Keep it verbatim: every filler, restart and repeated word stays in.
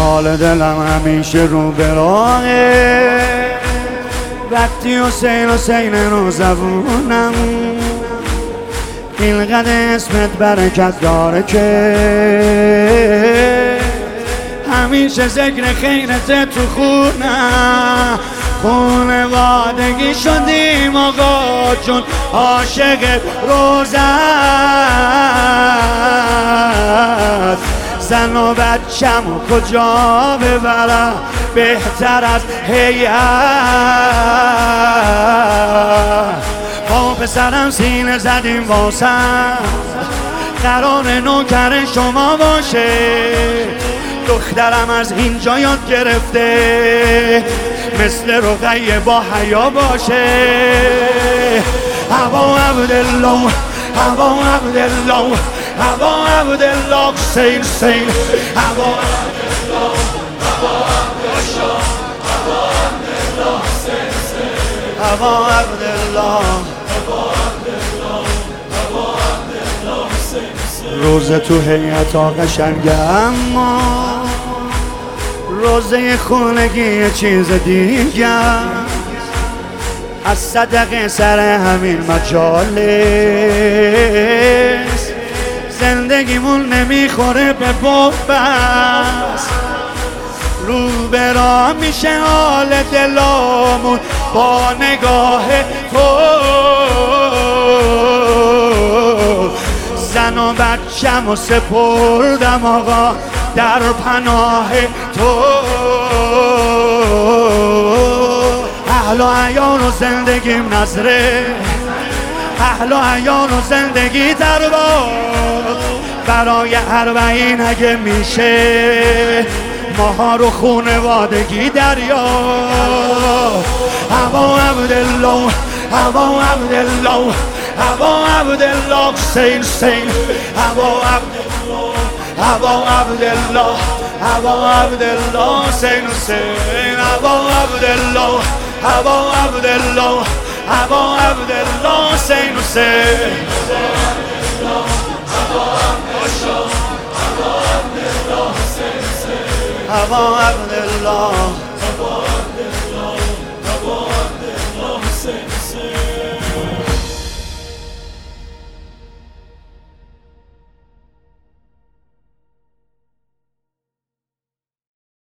حال دلم همیشه رو به راهه، وقتی حسین حسین رو زبونم اینقدر اسمت برکت داره که همیشه ذکر خیرت تو خونم. خونوادگی شدیم آقا جون، عاشق روزه است. زن و بچم کجا ببرم بهتر از هیئت. با پسرم سینه زدیم واسم، قرار نوکر شما باشه. دخترم از اینجا یاد گرفته مثل رقیه با حیا باشه. ابا عبدالله ابا عبدالله ابا عبدالله حسین حسین ابا عبدالله ابا عبدالله ابا عبدالله روزه تو هیئت قشنگه، اما روزه خونگی یه چیز دیگه. از صدقه سر همین مجالس زندگیمون نمیخوره به بوبست. رو برا میشه حال دلامون با نگاه تو. زن و بچم و سپردم آقا در پناه تو. اهل و عیان و زندگیم نظره، اهل و عیان و زندگی دربار. برای اربعین اگه میشه ماها رو خونوادگی دریا. ابا عبدالله ابا عبدالله ابا عبدالله حسین حسین ابا عبدالله ابا عبدالله ابا عبدالله حسین حسین ابا عبدالله ابا عبدالله ابا عبدالله حسین حسین ابا عبدالله